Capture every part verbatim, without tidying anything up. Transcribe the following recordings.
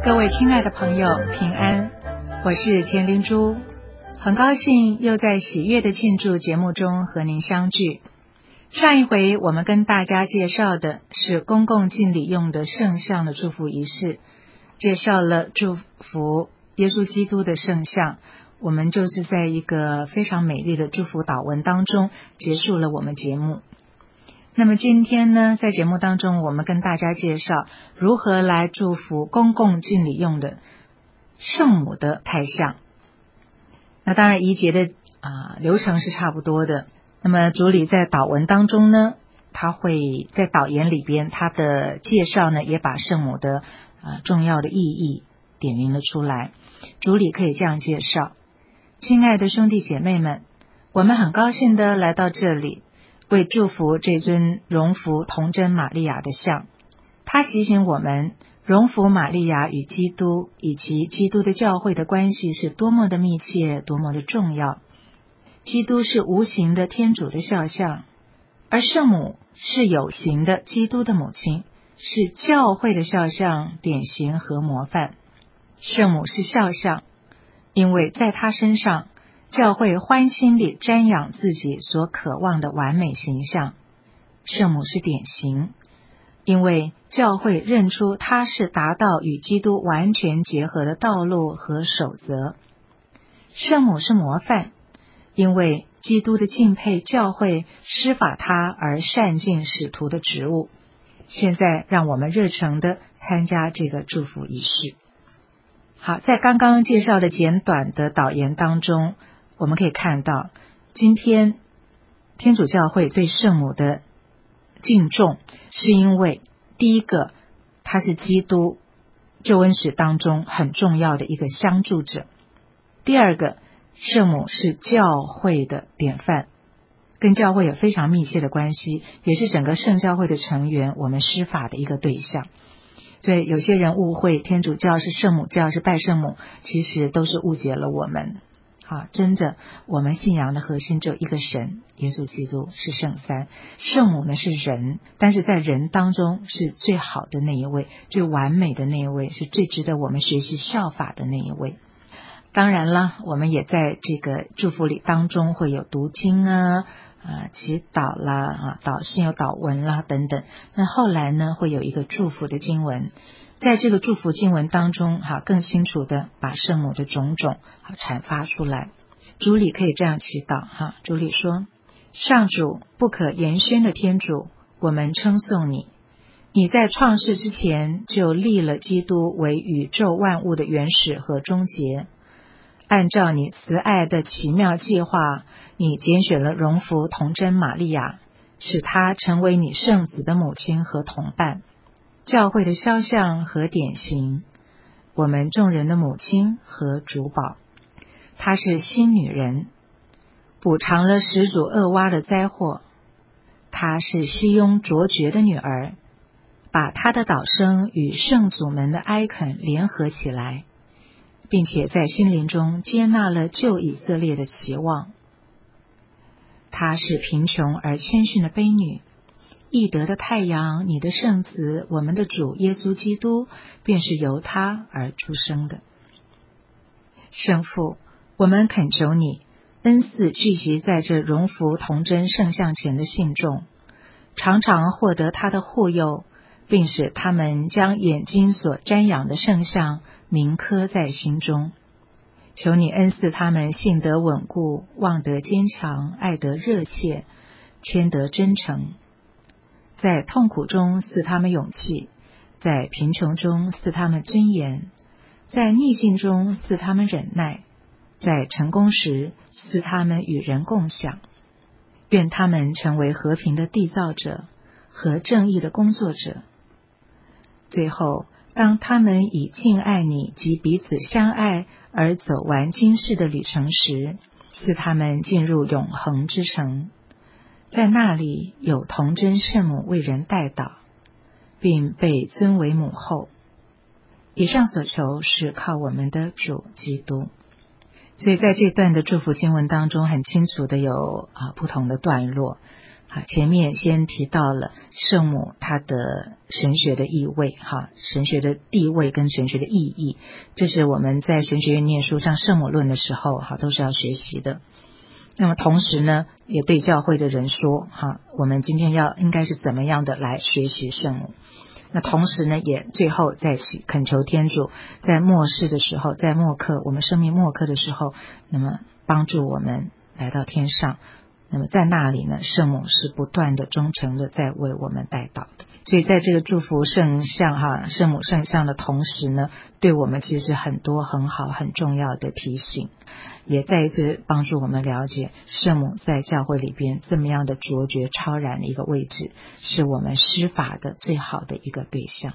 各位亲爱的朋友，平安，我是钱灵珠，很高兴又在喜悦的庆祝节目中和您相聚。上一回我们跟大家介绍的是公共敬礼用的圣像的祝福仪式，介绍了祝福耶稣基督的圣像，我们就是在一个非常美丽的祝福祷文当中结束了我们节目。那么今天呢，在节目当中我们跟大家介绍如何来祝福公共敬礼用的圣母的太像。那当然仪节的、呃、流程是差不多的。那么主礼在祷文当中呢，他会在导言里边，他的介绍呢也把圣母的、呃、重要的意义点明了出来。主礼可以这样介绍：亲爱的兄弟姐妹们，我们很高兴的来到这里，为祝福这尊荣福童贞玛利亚的像。它提醒我们，荣福玛利亚与基督以及基督的教会的关系是多么的密切，多么的重要。基督是无形的天主的肖像，而圣母是有形的基督的母亲，是教会的肖像、典型和模范。圣母是肖像，因为在她身上，教会欢欣地瞻仰自己所渴望的完美形象。圣母是典型，因为教会认出她是达到与基督完全结合的道路和守则。圣母是模范，因为基督的敬佩教会施法他而善尽使徒的职务。现在让我们热诚地参加这个祝福仪式。好，在刚刚介绍的简短的导言当中，我们可以看到今天天主教会对圣母的敬重，是因为第一个，她是基督救恩史当中很重要的一个相助者；第二个，圣母是教会的典范，跟教会有非常密切的关系，也是整个圣教会的成员，我们施法的一个对象。所以有些人误会天主教是圣母教，是拜圣母，其实都是误解了我们。好，真的我们信仰的核心只有一个神，耶稣基督是圣三。圣母呢是人，但是在人当中是最好的那一位，最完美的那一位，是最值得我们学习效法的那一位。当然了，我们也在这个祝福礼当中会有读经啊、呃、祈祷啦、啊、祷信有祷文啦等等。那后来呢，会有一个祝福的经文，在这个祝福经文当中，哈，更清楚的把圣母的种种好阐发出来。主礼可以这样祈祷哈，主礼说：上主不可言宣的天主，我们称颂你。你在创世之前就立了基督为宇宙万物的原始和终结。按照你慈爱的奇妙计划，你拣选了荣福童贞玛利亚，使她成为你圣子的母亲和同伴，教会的肖像和典型，我们众人的母亲和主保。她是新女人，补偿了始祖厄娃的灾祸。她是西雍卓绝的女儿，把她的祷声与圣祖们的哀恳联合起来，并且在心灵中接纳了旧以色列的期望。她是贫穷而谦逊的卑女，义德的太阳，你的圣子，我们的主耶稣基督，便是由她而出生的。圣父，我们恳求你恩赐聚集在这荣福童贞圣像前的信众，常常获得他的护佑，并使他们将眼睛所瞻仰的圣像铭刻在心中。求你恩赐他们信德稳固，望德坚强，爱德热切，谦德真诚，在痛苦中赐他们勇气，在贫穷中赐他们尊严，在逆境中赐他们忍耐，在成功时赐他们与人共享。愿他们成为和平的缔造者和正义的工作者。最后，当他们以敬爱你及彼此相爱而走完今世的旅程时，赐他们进入永恒之城，在那里有童贞圣母为人代祷，并被尊为母后。以上所求是靠我们的主基督。所以在这段的祝福经文当中，很清楚的有、啊、不同的段落。 好，前面先提到了圣母她的神学的意味，哈，神学的地位跟神学的意义，这是我们在神学院念书上圣母论的时候，哈，都是要学习的。那么同时呢，也对教会的人说，哈，我们今天要应该是怎么样的来学习圣母。那同时呢，也最后在恳求天主，在末世的时候，在末刻，我们生命末刻的时候，那么帮助我们来到天上。那么在那里呢，圣母是不断的忠诚的在为我们代祷的。所以在这个祝福圣像哈圣母圣像的同时呢，对我们其实很多很好很重要的提醒，也再一次帮助我们了解圣母在教会里边这么样的卓绝超然的一个位置，是我们施法的最好的一个对象。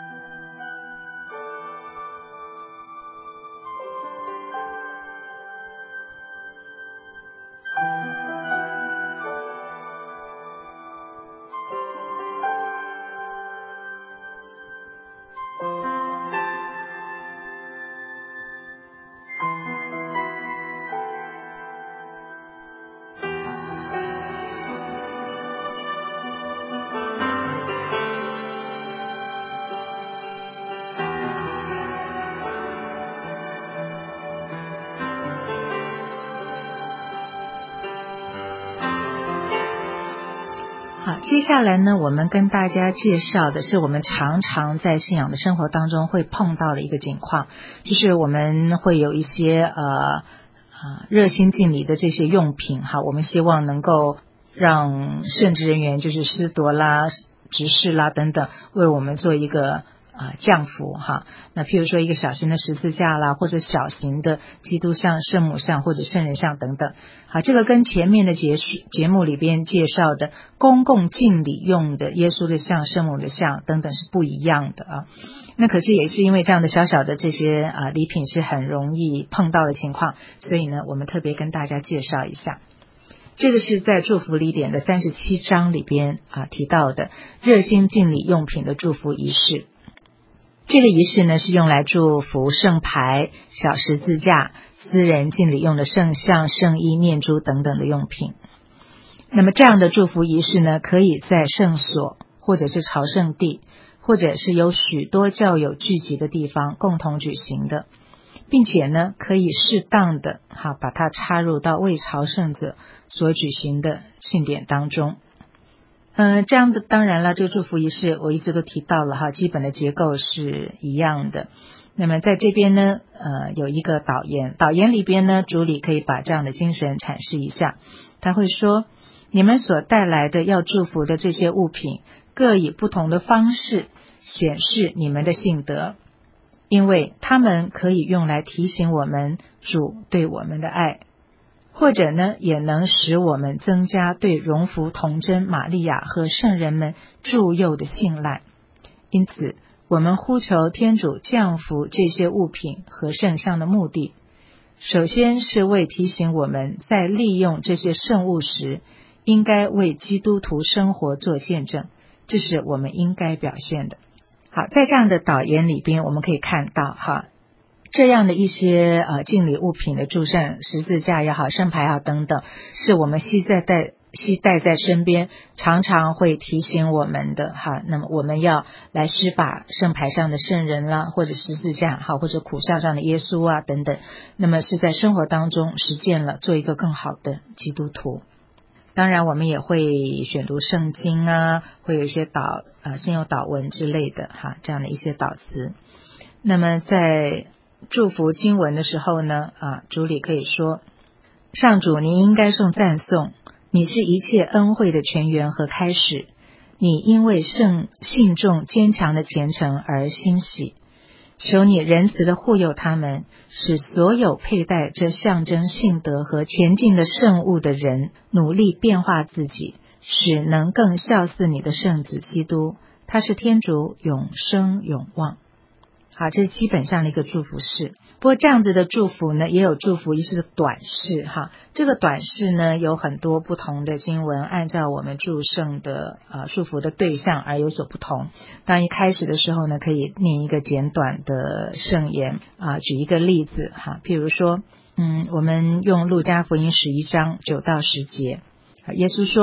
好，接下来呢，我们跟大家介绍的是我们常常在信仰的生活当中会碰到的一个情况，就是我们会有一些呃呃热心敬礼的这些用品，哈，我们希望能够让圣职人员，就是司铎啦、执事啦等等，为我们做一个啊、呃，降福哈。那譬如说一个小型的十字架啦，或者小型的基督像、圣母像或者圣人像等等。好，这个跟前面的节节目里边介绍的公共敬礼用的耶稣的像、圣母的像等等是不一样的啊。那可是也是因为这样的小小的这些啊礼品是很容易碰到的情况，所以呢，我们特别跟大家介绍一下。这个是在祝福礼典的三十七章里边啊提到的热心敬礼用品的祝福仪式。这个仪式呢是用来祝福圣牌、小十字架、私人敬礼用的圣像、圣衣、念珠等等的用品。那么这样的祝福仪式呢，可以在圣所或者是朝圣地，或者是有许多教友聚集的地方共同举行的，并且呢可以适当的哈把它插入到为朝圣者所举行的庆典当中。嗯、呃，这样的当然了，这个祝福仪式我一直都提到了哈，基本的结构是一样的。那么在这边呢，呃，有一个导言，导言里边呢，主礼可以把这样的精神阐释一下。他会说，你们所带来的要祝福的这些物品，各以不同的方式显示你们的信德，因为它们可以用来提醒我们主对我们的爱。或者呢，也能使我们增加对荣福童真玛利亚和圣人们助佑的信赖。因此，我们呼求天主降福这些物品和圣像的目的，首先是为提醒我们在利用这些圣物时，应该为基督徒生活做见证，这是我们应该表现的。好，在这样的导言里边，我们可以看到哈。这样的一些呃敬礼物品的祝圣，十字架也好，圣牌也好等等，是我们携带在携带在身边，常常会提醒我们的哈。那么我们要来施法圣牌上的圣人啦，或者十字架哈，或者苦孝上的耶稣啊等等，那么是在生活当中实践了，做一个更好的基督徒。当然我们也会选读圣经啊，会有一些祷呃先有祷文之类的哈，这样的一些祷词。那么在祝福经文的时候呢，啊，主礼可以说：上主，你应该颂赞颂，你是一切恩惠的泉源和开始，你因为圣信众坚强的虔诚而欣喜，求你仁慈的护佑他们，使所有佩戴这象征信德和前进的圣物的人努力变化自己，使能更效似你的圣子基督，他是天主永生永望。好，这是基本上的一个祝福式。不过这样子的祝福呢，也有祝福仪式的短式哈。这个短式呢，有很多不同的经文，按照我们祝圣的呃祝福的对象而有所不同。当一开始的时候呢，可以念一个简短的圣言啊、呃，举一个例子哈，譬如说，嗯，我们用路加福音十一章九到十节，耶稣说：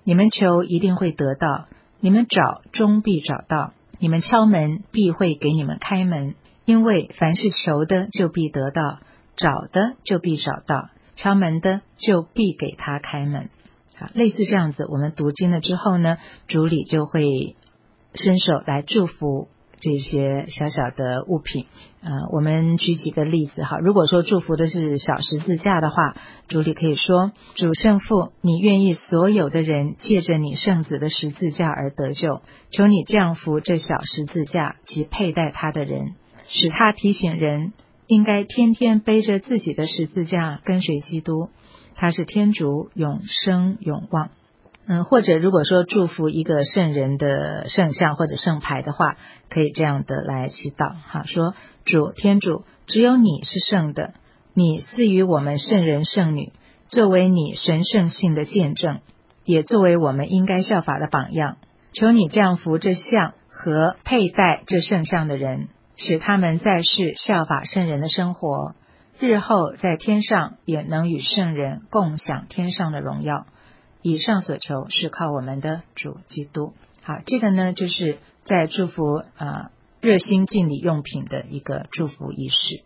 你们求一定会得到，你们找终必找到，你们敲门必会给你们开门，因为凡是求的就必得到，找的就必找到，敲门的就必给他开门。好，类似这样子，我们读经了之后呢，主理就会伸手来祝福这些小小的物品。呃，我们举几个例子哈。如果说祝福的是小十字架的话，主理可以说：主圣父，你愿意所有的人借着你圣子的十字架而得救，求你降福这小十字架及佩戴它的人，使他提醒人应该天天背着自己的十字架跟随基督，他是天主永生永望。嗯，或者如果说祝福一个圣人的圣像或者圣牌的话，可以这样的来祈祷哈，说：主天主，只有你是圣的，你赐予我们圣人圣女，作为你神圣性的见证，也作为我们应该效法的榜样，求你降福这像和佩戴这圣像的人，使他们在世效法圣人的生活，日后在天上也能与圣人共享天上的荣耀。以上所求是靠我们的主基督。好，这个呢就是在祝福呃热心敬礼用品的一个祝福仪式。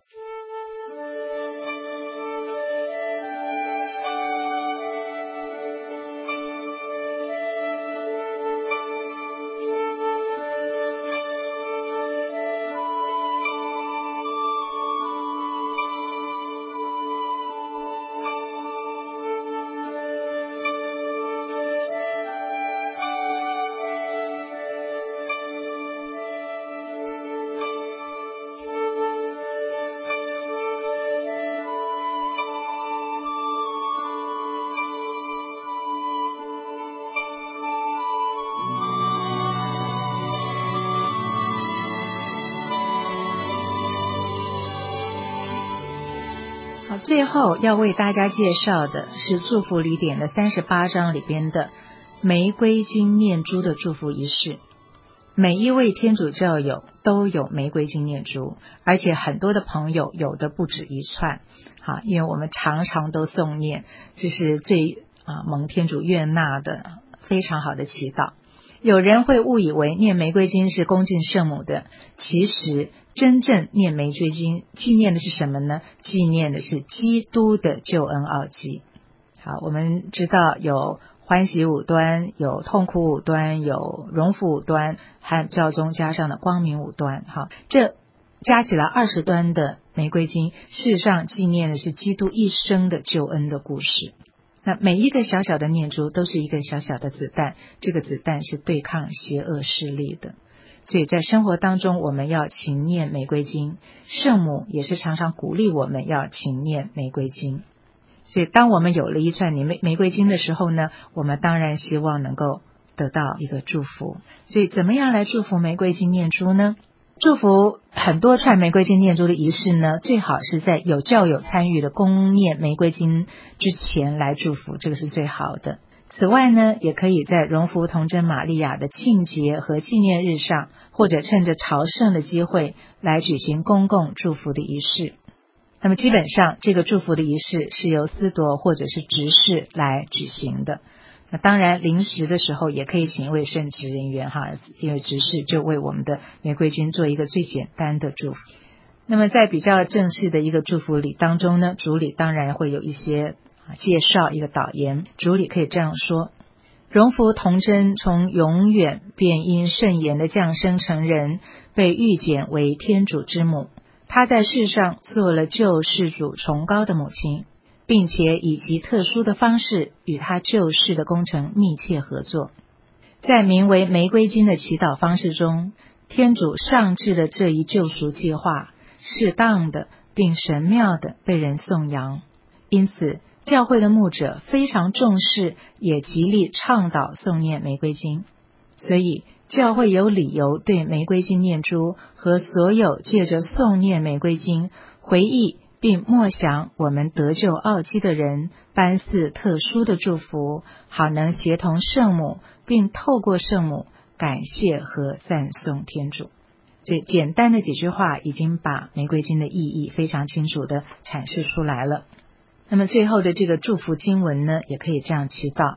最后要为大家介绍的是祝福礼典的三十八章里边的玫瑰金念珠的祝福仪式。每一位天主教友都有玫瑰金念珠，而且很多的朋友有的不止一串。好，因为我们常常都诵念，这是最啊蒙天主悦纳的非常好的祈祷。有人会误以为念玫瑰经是恭敬圣母的，其实真正念玫瑰经纪念的是什么呢？纪念的是基督的救恩奥迹。好，我们知道有欢喜五端，有痛苦五端，有荣福五端，和教宗加上的光明五端。好，这加起来二十端的玫瑰经，事实上纪念的是基督一生的救恩的故事。那每一个小小的念珠都是一个小小的子弹，这个子弹是对抗邪恶势力的。所以在生活当中我们要勤念玫瑰经，圣母也是常常鼓励我们要勤念玫瑰经。所以当我们有了一串玫玫瑰经的时候呢，我们当然希望能够得到一个祝福。所以怎么样来祝福玫瑰经念珠呢？祝福很多串玫瑰经念珠的仪式呢，最好是在有教友参与的公念玫瑰经之前来祝福，这个是最好的。此外呢，也可以在荣福童贞玛利亚的庆节和纪念日上，或者趁着朝圣的机会来举行公共祝福的仪式。那么基本上这个祝福的仪式是由司铎或者是执事来举行的。那当然临时的时候也可以请一位圣职人员哈，因为执事就为我们的玫瑰经做一个最简单的祝福。那么在比较正式的一个祝福礼当中呢，主礼当然会有一些介绍，一个导言。主礼可以这样说：荣福童贞从永远便因圣言的降生成人，被预检为天主之母。她在世上做了救世主崇高的母亲，并且以其特殊的方式与他救世的工程密切合作。在名为玫瑰经的祈祷方式中，天主上至了这一救赎计划，适当的并神妙的被人颂扬。因此教会的牧者非常重视，也极力倡导诵念玫瑰经。所以教会有理由对玫瑰经念珠和所有借着诵念玫瑰经回忆并默想我们得救奥迹的人颁赐特殊的祝福，好能协同圣母，并透过圣母感谢和赞颂天主。这简单的几句话已经把玫瑰经的意义非常清楚地阐释出来了。那么最后的这个祝福经文呢，也可以这样祈祷：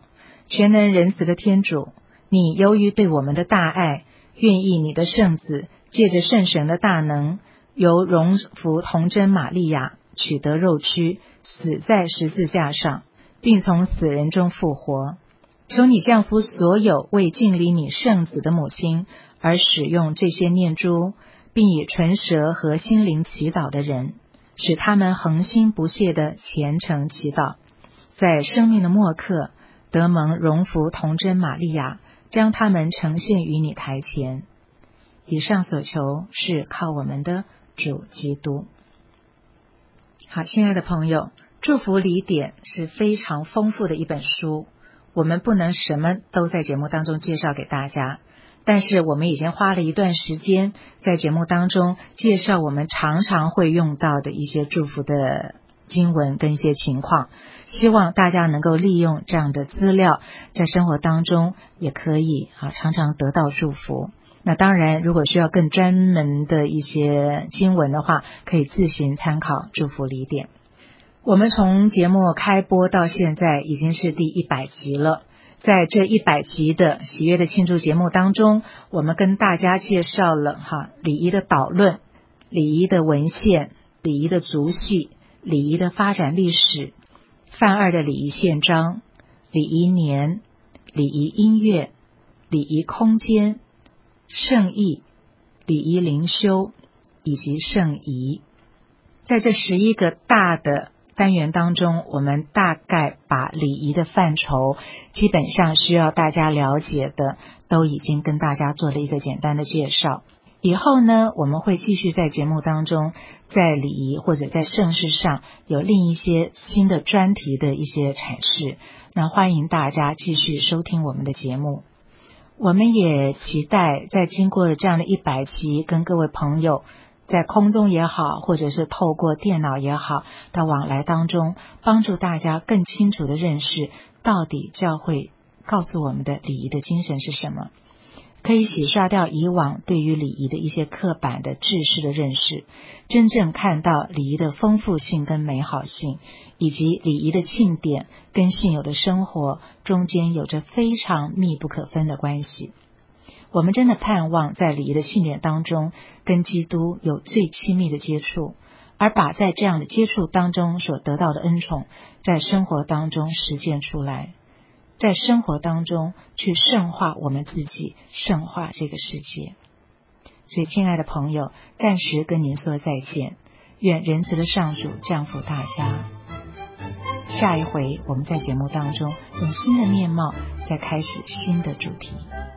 全能仁慈的天主，你由于对我们的大爱，愿意你的圣子借着圣神的大能，由荣福童贞玛利亚取得肉躯，死在十字架上，并从死人中复活。求你降福所有为敬礼你圣子的母亲而使用这些念珠，并以唇舌和心灵祈祷的人，使他们恒心不懈的虔诚祈祷，在生命的末刻得蒙荣福童贞玛利亚将他们呈现于你台前。以上所求是靠我们的主基督。好，亲爱的朋友，祝福礼典是非常丰富的一本书，我们不能什么都在节目当中介绍给大家，但是我们已经花了一段时间在节目当中介绍我们常常会用到的一些祝福的经文跟一些情况，希望大家能够利用这样的资料，在生活当中也可以啊常常得到祝福。那当然，如果需要更专门的一些经文的话，可以自行参考祝福礼典。我们从节目开播到现在已经是第一百集了，在这一百集的喜悦的庆祝节目当中，我们跟大家介绍了哈礼仪的导论、礼仪的文献、礼仪的族系、礼仪的发展历史、范二的礼仪宪章、礼仪年、礼仪音乐、礼仪空间、圣意、礼仪灵修以及圣仪。在这十一个大的单元当中，我们大概把礼仪的范畴基本上需要大家了解的都已经跟大家做了一个简单的介绍。以后呢，我们会继续在节目当中在礼仪或者在圣事上有另一些新的专题的一些阐释，那欢迎大家继续收听我们的节目。我们也期待在经过了这样的一百集，跟各位朋友在空中也好，或者是透过电脑也好的往来当中，帮助大家更清楚的认识到底教会告诉我们的礼仪的精神是什么，可以洗刷掉以往对于礼仪的一些刻板的制式的认识，真正看到礼仪的丰富性跟美好性，以及礼仪的庆典跟信友的生活中间有着非常密不可分的关系。我们真的盼望在礼仪的庆典当中跟基督有最亲密的接触，而把在这样的接触当中所得到的恩宠在生活当中实践出来，在生活当中去圣化我们自己，圣化这个世界。所以亲爱的朋友，暂时跟您说再见，愿仁慈的上主降福大家。下一回我们在节目当中用新的面貌再开始新的主题。